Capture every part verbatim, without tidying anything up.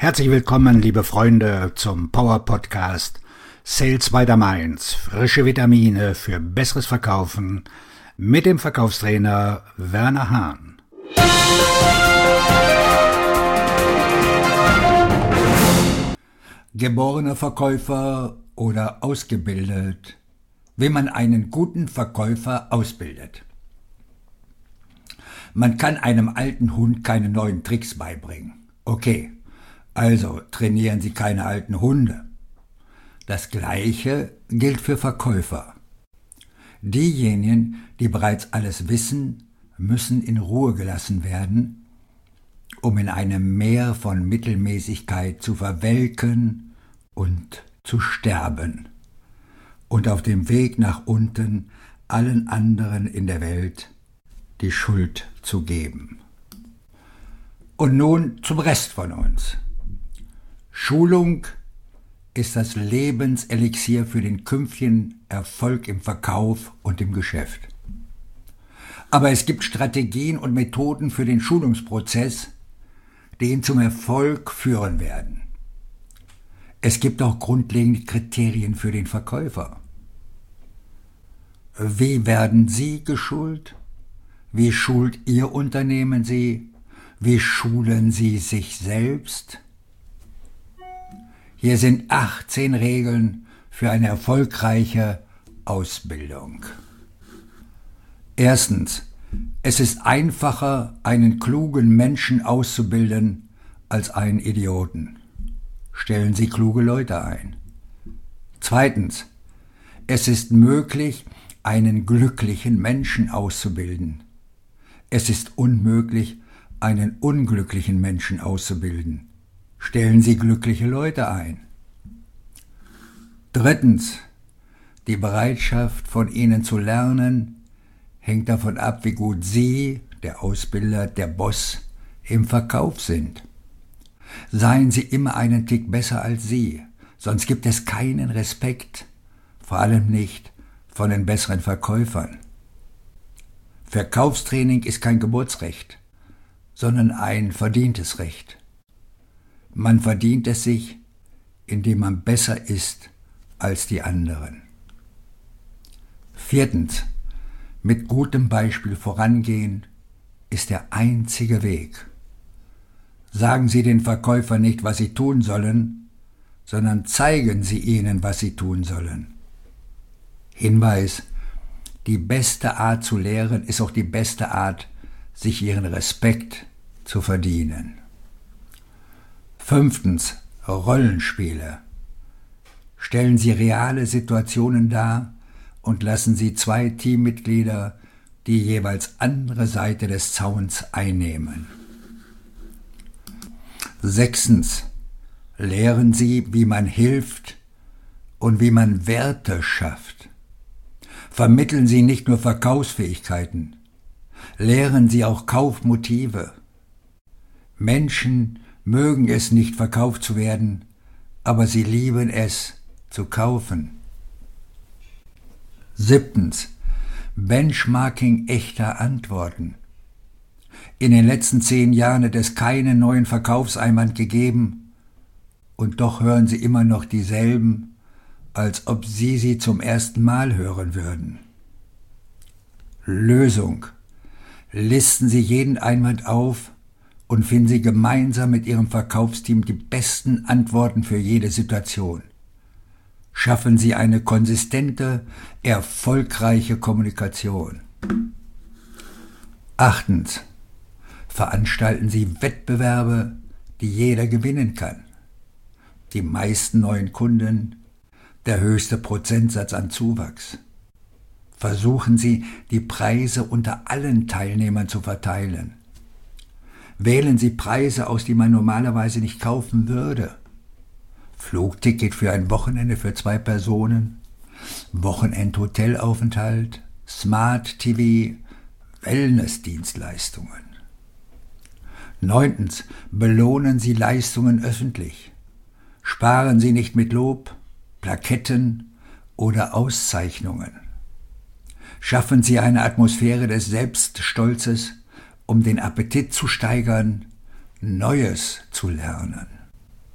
Herzlich willkommen, liebe Freunde, zum Power-Podcast Sales by the Mainz. Frische Vitamine für besseres Verkaufen mit dem Verkaufstrainer Werner Hahn. Geborener Verkäufer oder ausgebildet, wie man einen guten Verkäufer ausbildet. Man kann einem alten Hund keine neuen Tricks beibringen. Okay, also trainieren Sie keine alten Hunde. Das Gleiche gilt für Verkäufer. Diejenigen, die bereits alles wissen, müssen in Ruhe gelassen werden, um in einem Meer von Mittelmäßigkeit zu verwelken und zu sterben und auf dem Weg nach unten allen anderen in der Welt die Schuld zu geben. Und nun zum Rest von uns. Schulung ist das Lebenselixier für den künftigen Erfolg im Verkauf und im Geschäft. Aber es gibt Strategien und Methoden für den Schulungsprozess, die ihn zum Erfolg führen werden. Es gibt auch grundlegende Kriterien für den Verkäufer. Wie werden Sie geschult? Wie schult Ihr Unternehmen Sie? Wie schulen Sie sich selbst? Hier sind achtzehn Regeln für eine erfolgreiche Ausbildung. Erstens. Es ist einfacher, einen klugen Menschen auszubilden, als einen Idioten. Stellen Sie kluge Leute ein. Zweitens. Es ist möglich, einen glücklichen Menschen auszubilden. Es ist unmöglich, einen unglücklichen Menschen auszubilden. Stellen Sie glückliche Leute ein. Drittens. Die Bereitschaft, von ihnen zu lernen, hängt davon ab, wie gut Sie, der Ausbilder, der Boss, im Verkauf sind. Seien Sie immer einen Tick besser als Sie, sonst gibt es keinen Respekt, vor allem nicht von den besseren Verkäufern. Verkaufstraining ist kein Geburtsrecht, sondern ein verdientes Recht. Man verdient es sich, indem man besser ist als die anderen. Viertens. Mit gutem Beispiel vorangehen ist der einzige Weg. Sagen Sie den Verkäufern nicht, was sie tun sollen, sondern zeigen Sie ihnen, was sie tun sollen. Hinweis: Die beste Art zu lehren ist auch die beste Art, sich ihren Respekt zu verdienen. Fünftens. Rollenspiele. Stellen Sie reale Situationen dar und lassen Sie zwei Teammitglieder die jeweils andere Seite des Zauns einnehmen. Sechstens. Lehren Sie, wie man hilft und wie man Werte schafft. Vermitteln Sie nicht nur Verkaufsfähigkeiten, lehren Sie auch Kaufmotive. Menschen mögen es nicht, verkauft zu werden, aber sie lieben es, zu kaufen. Siebtens. Benchmarking echter Antworten. In den letzten zehn Jahren hat es keinen neuen Verkaufseinwand gegeben, und doch hören Sie immer noch dieselben, als ob Sie sie zum ersten Mal hören würden. Lösung. Listen Sie jeden Einwand auf und finden Sie gemeinsam mit Ihrem Verkaufsteam die besten Antworten für jede Situation. Schaffen Sie eine konsistente, erfolgreiche Kommunikation. Achtens. Veranstalten Sie Wettbewerbe, die jeder gewinnen kann. Die meisten neuen Kunden, der höchste Prozentsatz an Zuwachs. Versuchen Sie, die Preise unter allen Teilnehmern zu verteilen. Wählen Sie Preise aus, die man normalerweise nicht kaufen würde. Flugticket für ein Wochenende für zwei Personen, Wochenend-Hotelaufenthalt, Smart-T V, Wellness-Dienstleistungen. Neuntens. Belohnen Sie Leistungen öffentlich. Sparen Sie nicht mit Lob, Plaketten oder Auszeichnungen. Schaffen Sie eine Atmosphäre des Selbststolzes, um den Appetit zu steigern, Neues zu lernen.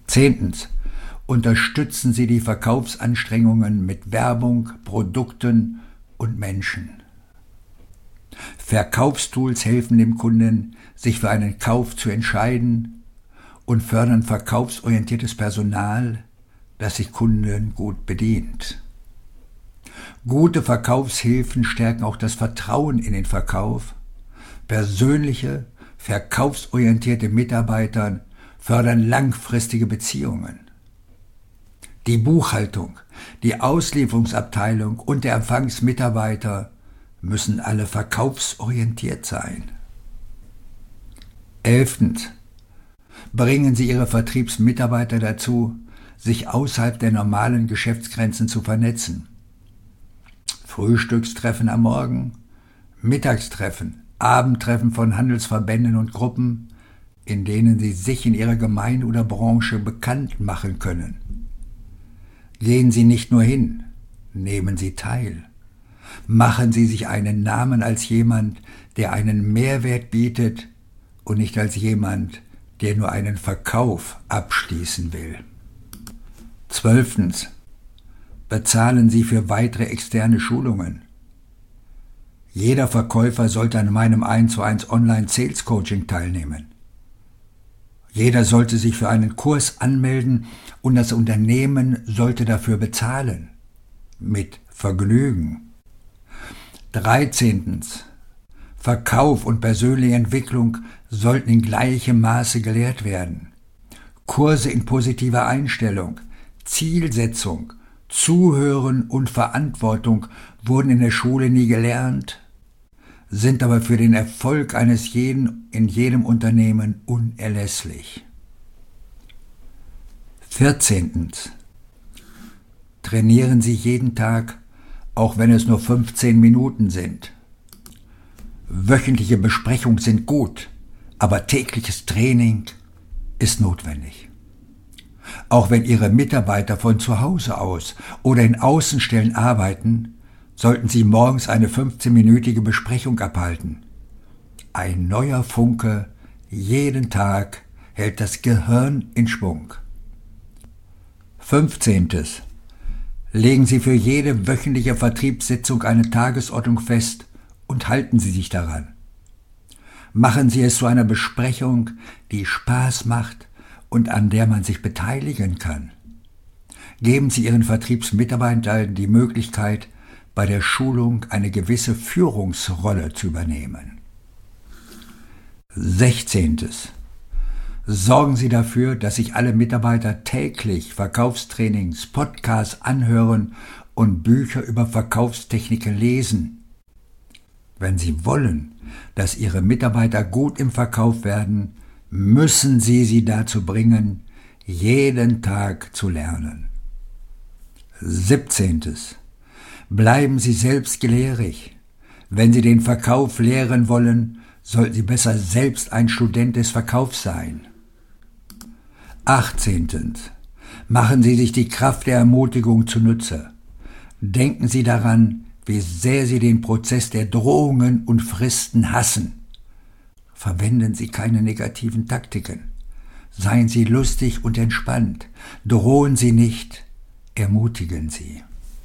Zehntens. Unterstützen Sie die Verkaufsanstrengungen mit Werbung, Produkten und Menschen. Verkaufstools helfen dem Kunden, sich für einen Kauf zu entscheiden und fördern verkaufsorientiertes Personal, das sich Kunden gut bedient. Gute Verkaufshilfen stärken auch das Vertrauen in den Verkauf. Persönliche, verkaufsorientierte Mitarbeiter fördern langfristige Beziehungen. Die Buchhaltung, die Auslieferungsabteilung und der Empfangsmitarbeiter müssen alle verkaufsorientiert sein. Elftens. Bringen Sie Ihre Vertriebsmitarbeiter dazu, sich außerhalb der normalen Geschäftsgrenzen zu vernetzen. Frühstückstreffen am Morgen, Mittagstreffen, Abendtreffen von Handelsverbänden und Gruppen, in denen Sie sich in Ihrer Gemeinde oder Branche bekannt machen können. Gehen Sie nicht nur hin, nehmen Sie teil. Machen Sie sich einen Namen als jemand, der einen Mehrwert bietet und nicht als jemand, der nur einen Verkauf abschließen will. Zwölftens. Bezahlen Sie für weitere externe Schulungen. Jeder Verkäufer sollte an meinem eins zu eins Online-Sales-Coaching teilnehmen. Jeder sollte sich für einen Kurs anmelden und das Unternehmen sollte dafür bezahlen. Mit Vergnügen. Dreizehntens. Verkauf und persönliche Entwicklung sollten in gleichem Maße gelehrt werden. Kurse in positiver Einstellung, Zielsetzung, Zuhören und Verantwortung wurden in der Schule nie gelernt, sind aber für den Erfolg eines jeden in jedem Unternehmen unerlässlich. Vierzehntens. Trainieren Sie jeden Tag, auch wenn es nur fünfzehn Minuten sind. Wöchentliche Besprechungen sind gut, aber tägliches Training ist notwendig. Auch wenn Ihre Mitarbeiter von zu Hause aus oder in Außenstellen arbeiten, sollten Sie morgens eine fünfzehnminütige Besprechung abhalten. Ein neuer Funke jeden Tag hält das Gehirn in Schwung. Fünfzehntens. Legen Sie für jede wöchentliche Vertriebssitzung eine Tagesordnung fest und halten Sie sich daran. Machen Sie es zu einer Besprechung, die Spaß macht und an der man sich beteiligen kann. Geben Sie Ihren Vertriebsmitarbeitern die Möglichkeit, bei der Schulung eine gewisse Führungsrolle zu übernehmen. Sechzehntens. Sorgen Sie dafür, dass sich alle Mitarbeiter täglich Verkaufstrainings, Podcasts anhören und Bücher über Verkaufstechniken lesen. Wenn Sie wollen, dass Ihre Mitarbeiter gut im Verkauf werden, müssen Sie sie dazu bringen, jeden Tag zu lernen. Siebzehntens. Bleiben Sie selbst gelehrig. Wenn Sie den Verkauf lehren wollen, sollten Sie besser selbst ein Student des Verkaufs sein. Achtzehntens. Machen Sie sich die Kraft der Ermutigung zunutze. Denken Sie daran, wie sehr Sie den Prozess der Drohungen und Fristen hassen. Verwenden Sie keine negativen Taktiken. Seien Sie lustig und entspannt. Drohen Sie nicht, ermutigen Sie.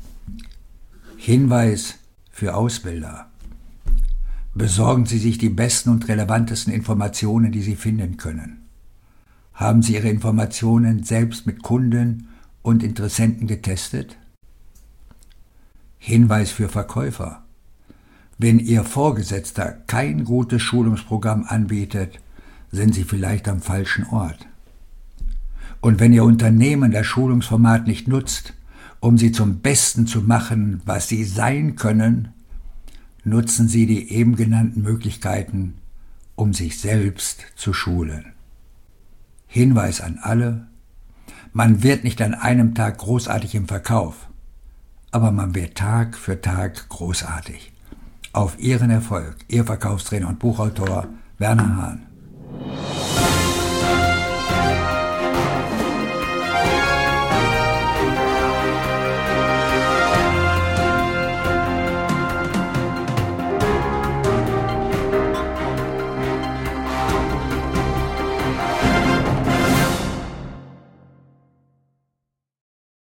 Hinweis für Ausbilder. Besorgen Sie sich die besten und relevantesten Informationen, die Sie finden können. Haben Sie Ihre Informationen selbst mit Kunden und Interessenten getestet? Hinweis für Verkäufer. Wenn Ihr Vorgesetzter kein gutes Schulungsprogramm anbietet, sind Sie vielleicht am falschen Ort. Und wenn Ihr Unternehmen das Schulungsformat nicht nutzt, um Sie zum Besten zu machen, was Sie sein können, nutzen Sie die eben genannten Möglichkeiten, um sich selbst zu schulen. Hinweis an alle: Man wird nicht an einem Tag großartig im Verkauf, aber man wird Tag für Tag großartig. Auf Ihren Erfolg, Ihr Verkaufstrainer und Buchautor Werner Hahn.